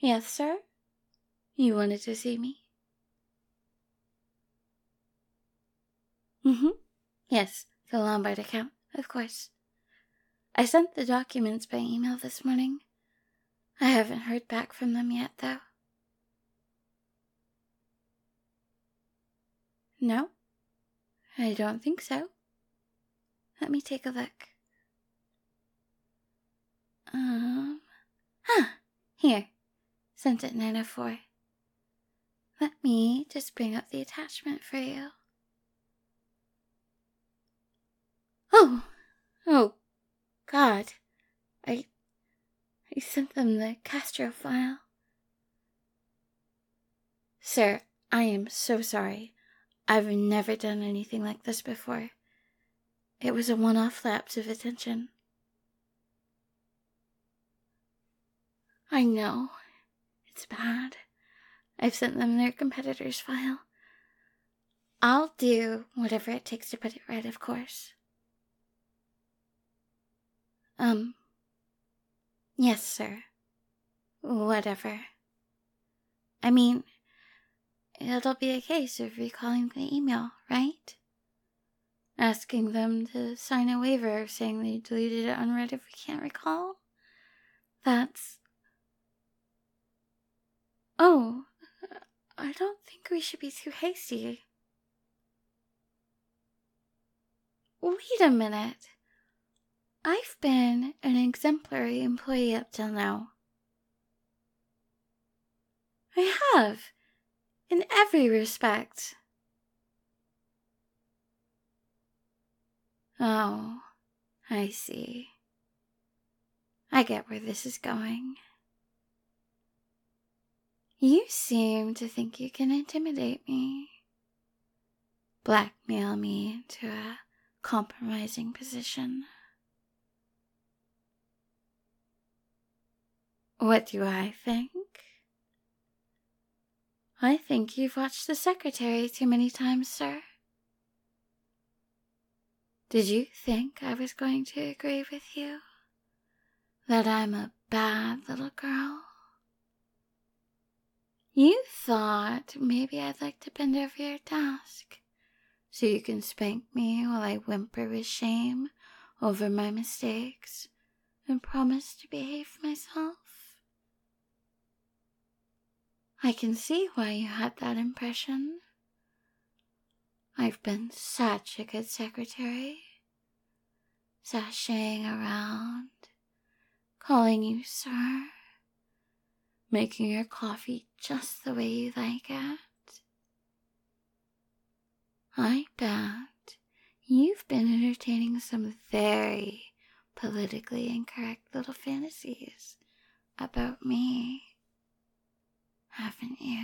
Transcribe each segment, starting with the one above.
Yes, sir? You wanted to see me? Yes, the Lombard account, of course. I sent the documents by email this morning. I haven't heard back from them yet, though. No, I don't think so. Let me take a look. Here. Sent at 9:04. Let me just bring up the attachment for you. Oh, God. I sent them the Castro file. Sir, I am so sorry. I've never done anything like this before. It was a one-off lapse of attention. I know. It's bad. I've sent them their competitor's file. I'll do whatever it takes to put it right, of course. Yes, sir. Whatever. I mean, it'll be a case of recalling the email, right? Asking them to sign a waiver saying they deleted it unread if we can't recall? That's... Oh, I don't think we should be too hasty. Wait a minute. I've been an exemplary employee up till now. I have, in every respect. Oh, I see. I get where this is going. You seem to think you can intimidate me, blackmail me into a compromising position. What do I think? I think you've watched The Secretary too many times, sir. Did you think I was going to agree with you? That I'm a bad little girl? You thought maybe I'd like to bend over your desk so you can spank me while I whimper with shame over my mistakes and promise to behave myself? I can see why you had that impression. I've been such a good secretary, sashaying around, calling you sir, making your coffee just the way you like it. I bet you've been entertaining some very politically incorrect little fantasies about me, haven't you?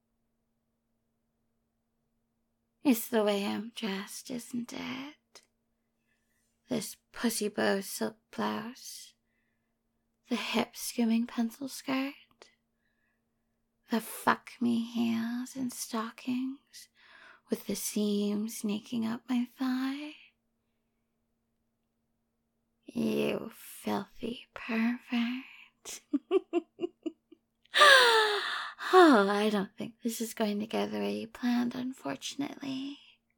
It's the way I'm dressed, isn't it? This pussy bow silk blouse, the hip-skimming pencil skirt, the fuck-me heels and stockings with the seam snaking up my thigh. You filthy pervert. Oh, I don't think this is going to go the way you planned, unfortunately.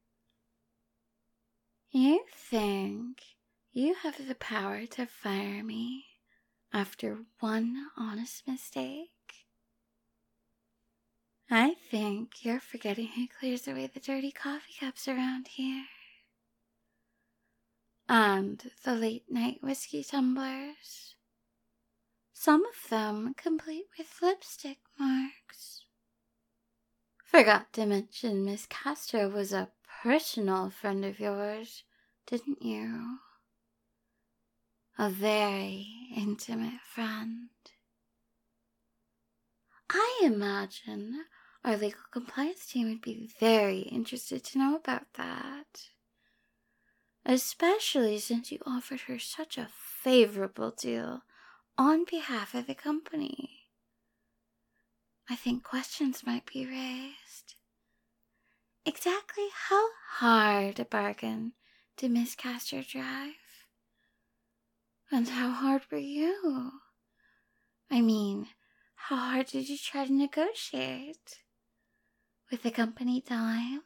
You think you have the power to fire me after one honest mistake? I think you're forgetting who clears away the dirty coffee cups around here. And the late-night whiskey tumblers. Some of them complete with lipstick marks. Forgot to mention Miss Castro was a personal friend of yours, didn't you? A very intimate friend. I imagine our legal compliance team would be very interested to know about that. Especially since you offered her such a favorable deal on behalf of the company. I think questions might be raised. Exactly how hard a bargain did Miss Castro drive? And how hard were you? I mean, How hard did you try to negotiate? With the company dime?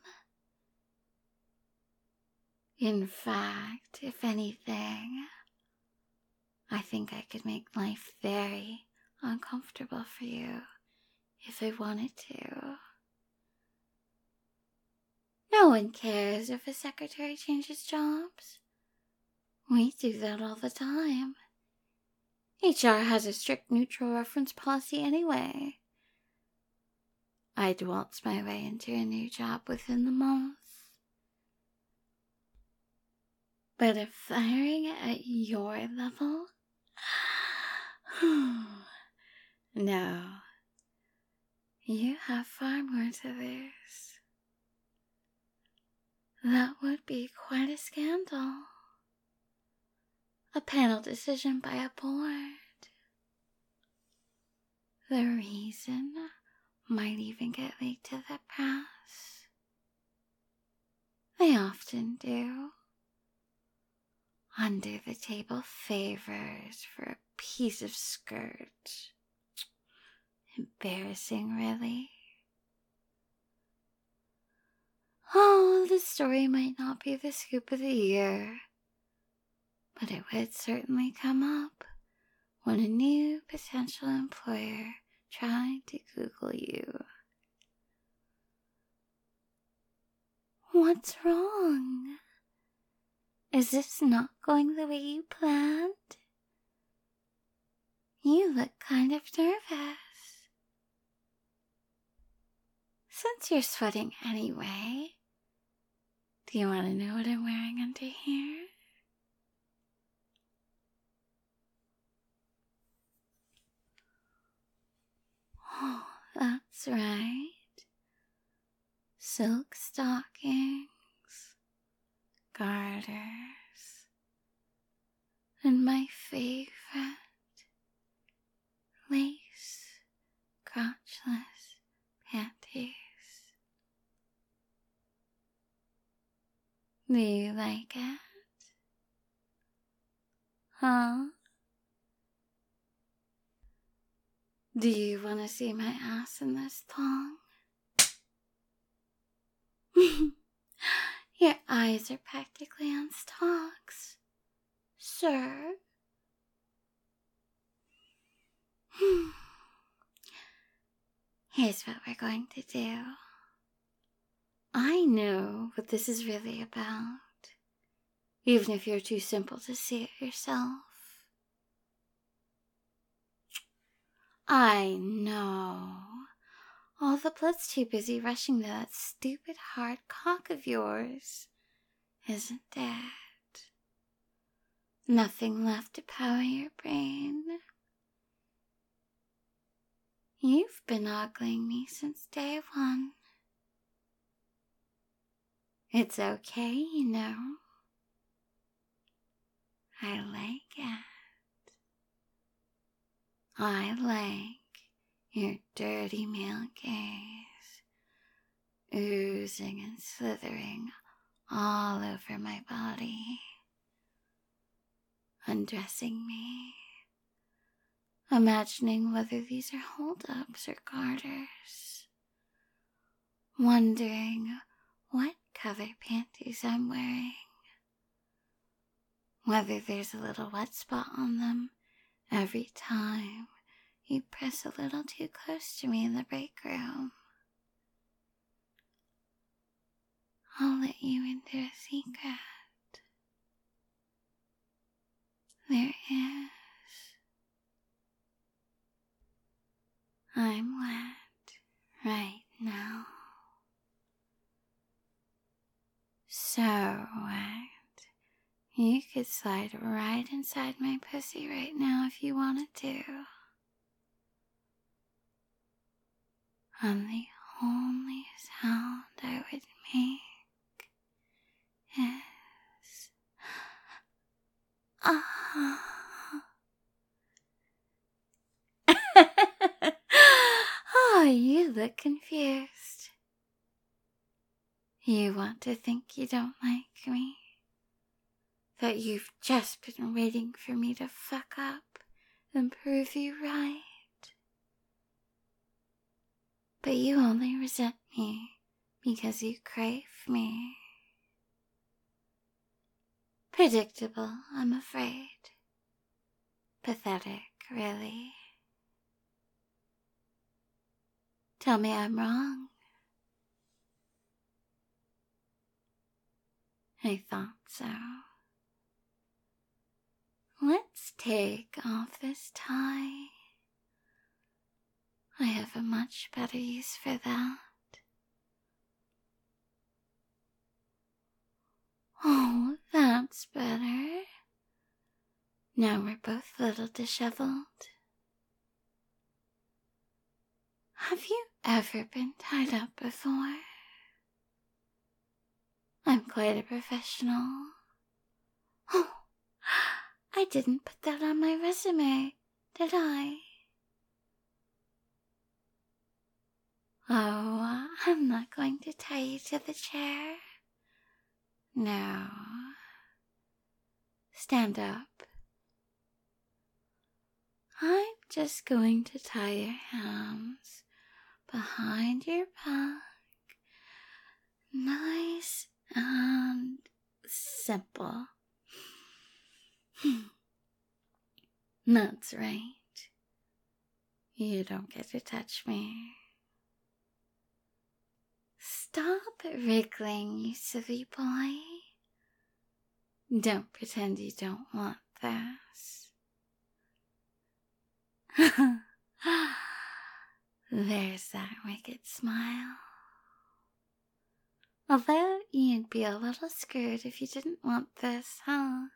In fact, if anything, I think I could make life very uncomfortable for you if I wanted to. No one cares if a secretary changes jobs. We do that all the time. HR has a strict neutral reference policy anyway. I'd waltz my way into a new job within the month. But if firing at your level? No. You have far more to lose. That would be quite a scandal. A panel decision by a board. The reason might even get leaked to the press. They often do. Under the table favors for a piece of skirt. Embarrassing, really. Oh, the story might not be the scoop of the year, but it would certainly come up when a new potential employer tried to Google you. What's wrong? Is this not going the way you planned? You look kind of nervous. Since you're sweating anyway, do you want to know what I'm wearing under here? Oh, that's right. Silk stockings, garters, and my favorite, lace crotchless panties. Do you like it? Huh? Do you want to see my ass in this thong? Your eyes are practically on stalks, sir. Here's what we're going to do. I know what this is really about, even if you're too simple to see it yourself. I know. All the blood's too busy rushing to that stupid hard cock of yours, isn't it? Nothing left to power your brain. You've been ogling me since day one. It's okay, you know. I like it. I like your dirty male gaze, oozing and slithering all over my body, undressing me, imagining whether these are hold-ups or garters, wondering what color panties I'm wearing, whether there's a little wet spot on them every time you press a little too close to me in the break room. I'll let you into a secret. There is. I'm wet right now. So wet. You could slide right inside my pussy right now if you wanted to. And the only sound I would make is Oh, you look confused. You want to think you don't like me? That you've just been waiting for me to fuck up and prove you right? but you only resent me because you crave me. Predictable, I'm afraid. Pathetic, really. Tell me I'm wrong. I thought so. Let's take off this tie. I have a much better use for that. Oh, that's better. Now we're both a little disheveled. Have you ever been tied up before? I'm quite a professional. Oh, I didn't put that on my resume, did I? Oh, I'm not going to tie you to the chair. No. Stand up. I'm just going to tie your hands behind your back. Nice and simple. That's right. You don't get to touch me. Stop wriggling, you silly boy. Don't pretend you don't want this. There's that wicked smile. Although you'd be a little screwed if you didn't want this, huh?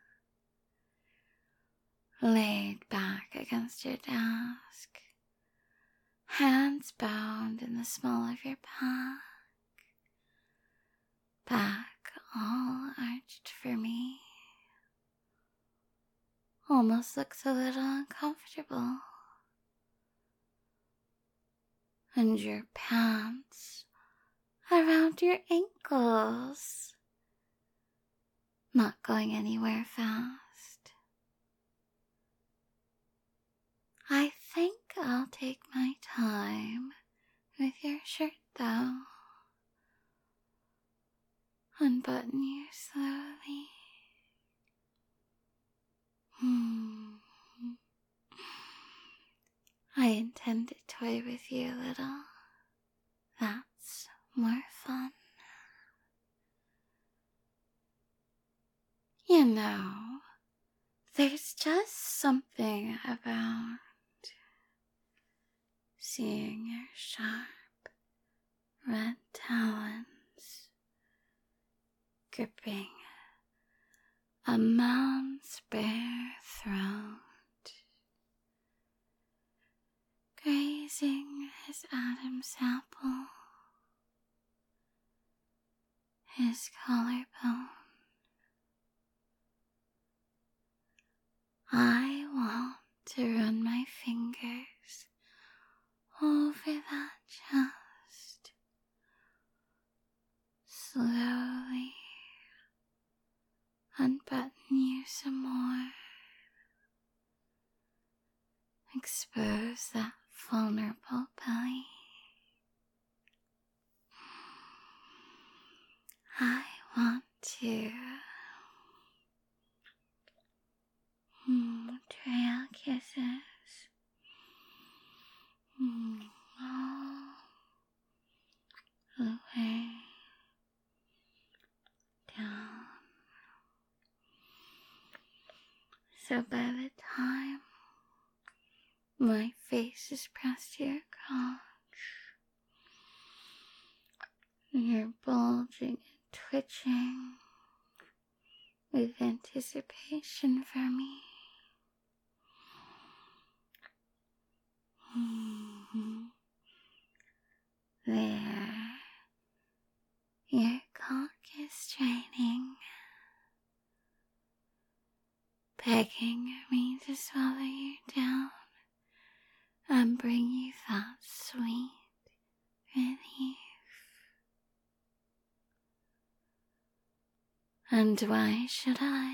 Laid back against your desk, hands bound in the small of your back all arched for me. Almost looks a little uncomfortable. And your pants around your ankles. Not going anywhere fast. I think I'll take my time with your shirt though. Unbutton you slowly. I intend to toy with you a little. That's more fun. You know, there's just something about seeing your sharp red talons gripping a man's bare throat, grazing his Adam's apple, his collarbone. I want to run my fingers over that chest, slowly unbutton you some more, expose that vulnerable belly. I want to trail kisses all the way down. So by the time my face is pressed to your crotch, you're bulging and twitching with anticipation for me. There, your cock is straining, begging me to swallow you down and bring you that sweet relief. And why should I?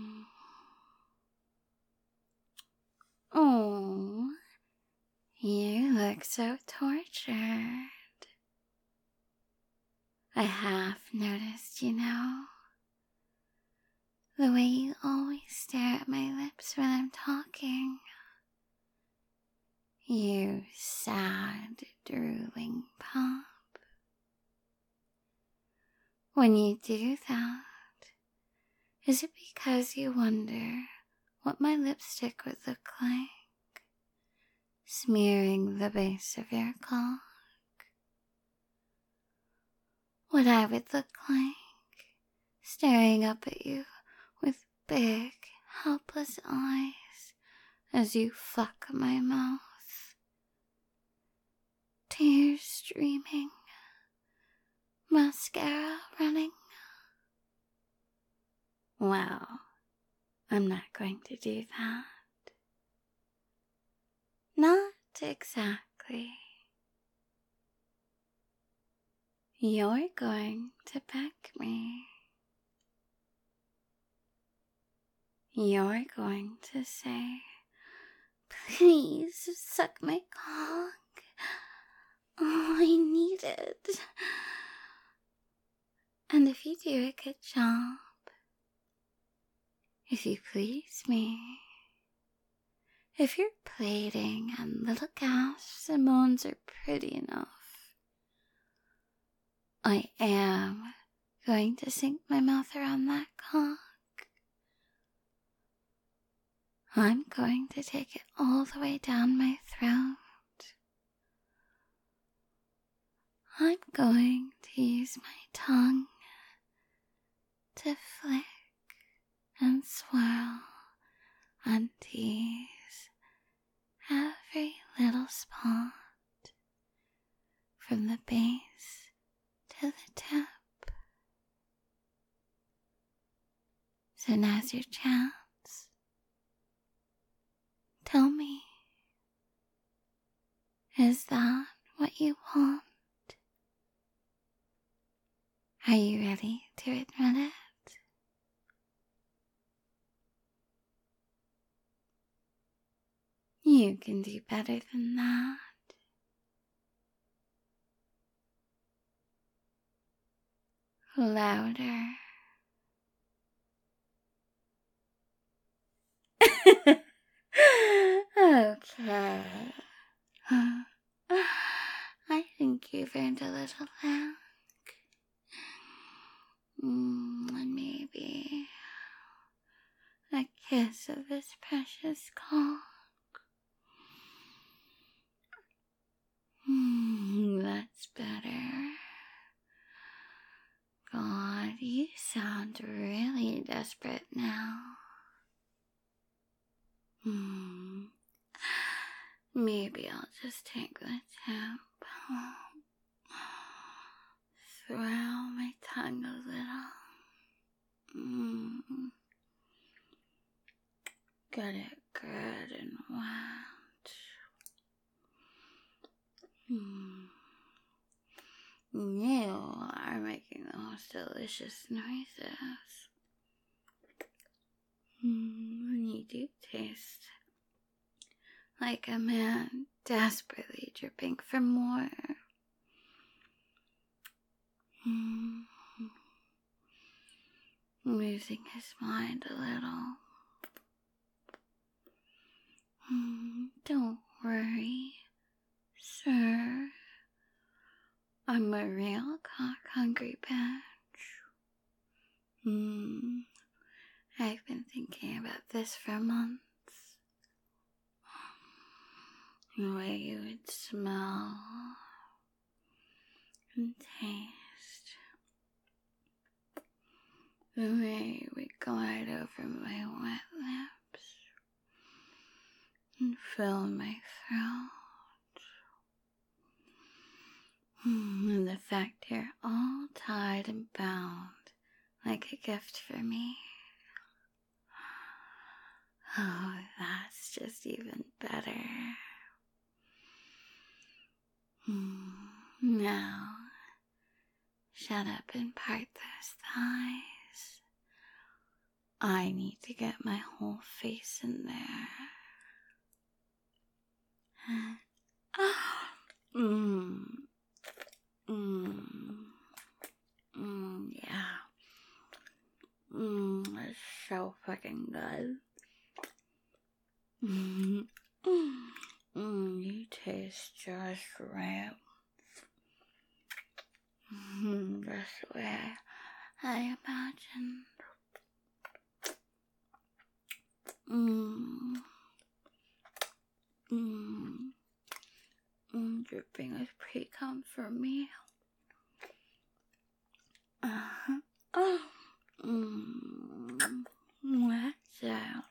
Oh, you look so tortured. I have noticed, the way you always stare at my lips when I'm talking. You sad, drooling pup. When you do that, is it because you wonder what my lipstick would look like, smearing the base of your cock? What I would look like, staring up at you with big, helpless eyes as you fuck my mouth, tears streaming, mascara running. Well, I'm not going to do that. Not exactly. You're going to peck me. You're going to say, please suck my cock. Oh, I need it. And if you do a good job, if you please me, if your plating and little gasps and moans are pretty enough, I am going to sink my mouth around that cock. I'm going to take it all the way down my throat. I'm going to use my tongue to flick and swirl and tease every little spot from the base to the tip. So now's your chance. Tell me, is that what you want? Are you ready to admit it? You can do better than that. Louder. Okay. I think you've earned a little laugh. And maybe a kiss of this precious cock. That's better. God, you sound really desperate now. Maybe I'll just take the tip. Throw my tongue a little. Get it good and wet. You are making the most delicious noises. And you do taste like a man desperately dripping for more. Losing his mind a little. Don't worry, sir. I'm a real cock-hungry bitch. I've been thinking about this for months. The way you would smell and taste. The way you would glide over my wet lips and fill my throat. And the fact you're all tied and bound like a gift for me. Oh, that's just even better. Now, shut up and part those thighs. I need to get my whole face in there. You taste just right. Just the way I imagined. Dripping with pre-cum for me. That's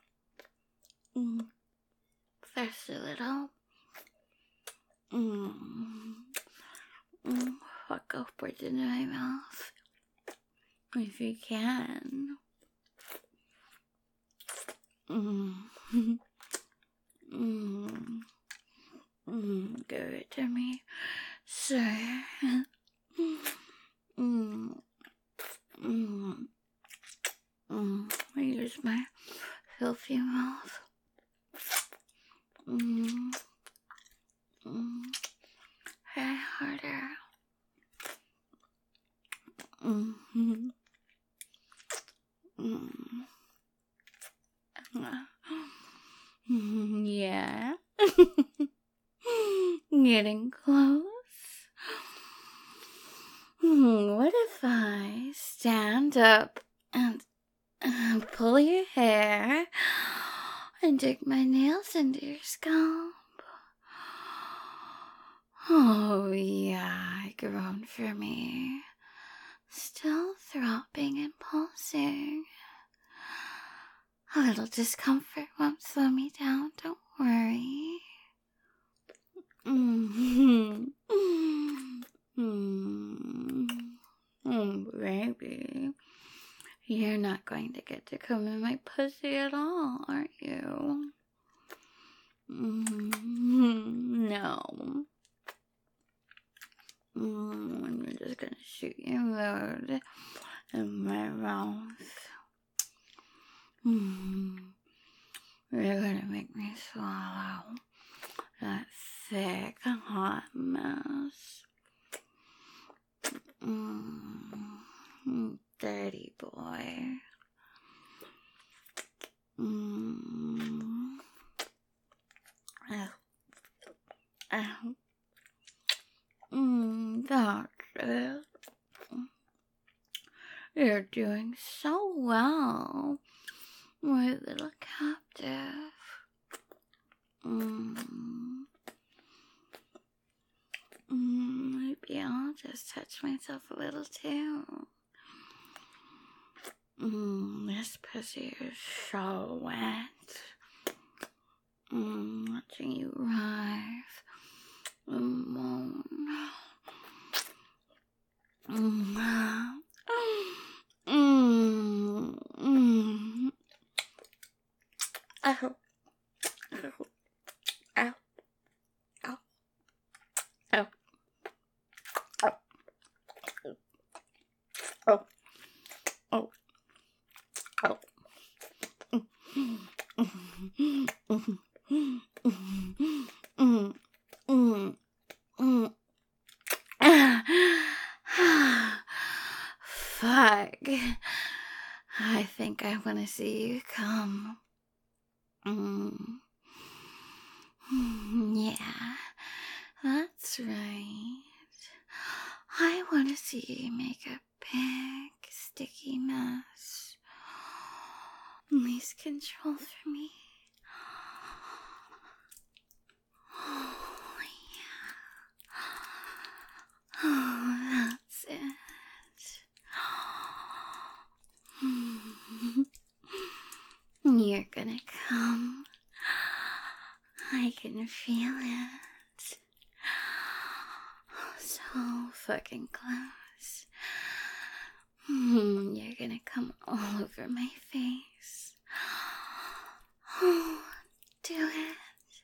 first a little. Fuck upwards into my mouth. If you can. Give it to me, sir. Use my filthy mouth. Try harder. Yeah. Getting close. What if I stand up and pull your hair and dig my nails into your scalp? Oh, yeah, groan for me. Still throbbing and pulsing. A little discomfort won't slow me down, don't worry. Baby, you're not going to get to come in my pussy at all, are you? No. I'm just gonna shoot your load in my mouth. You're gonna make me swallow that thick, hot mess. Dirty boy. That's it. You're doing so well, my little captive. Maybe I'll just touch myself a little too. This pussy is so wet. Watching you writhe and moan. Ow. Ow. Ow. Ow. Ow. Oh. Oh. Oh. Fuck. I think I want to see you come. Yeah, that's right. I want to see you make a big, sticky mess. Please control for me. Oh, yeah. Oh, that's it. You're gonna come. I can feel it. So fucking close. You're gonna come all over my face. Oh, do it.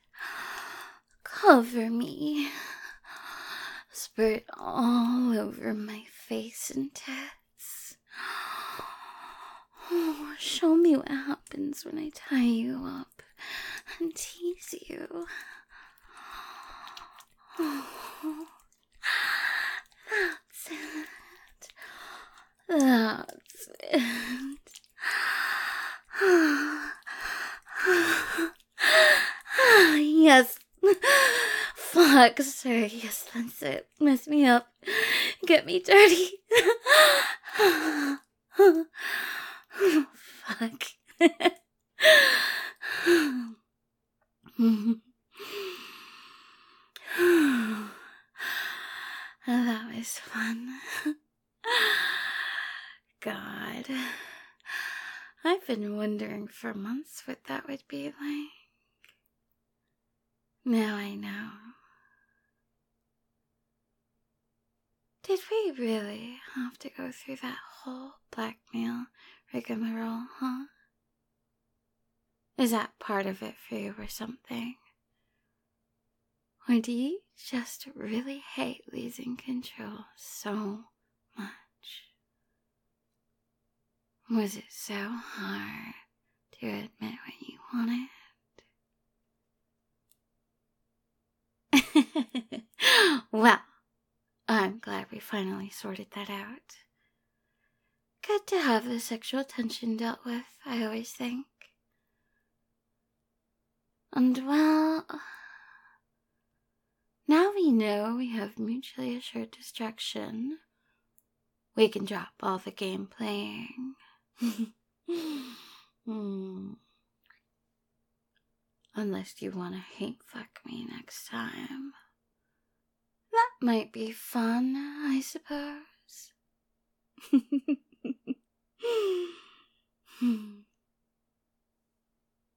Cover me. Spurt all over my face and tits. Oh, show me what happens when I tie you up and tease you. Oh, that's it. That's it. Yes. Fuck, sorry, yes, that's it. Mess me up. Get me dirty. Fuck. That was fun. God. I've been wondering for months what that would be like. Now I know. Did we really have to go through that whole blackmail rigmarole, huh? Is that part of it for you or something? Or do you just really hate losing control so much? Was it so hard to admit what you wanted? Well, I'm glad we finally sorted that out. Good to have the sexual tension dealt with, I always think. And well, now we know we have mutually assured destruction. We can drop all the game playing. Unless you want to hate fuck me next time. That might be fun, I suppose.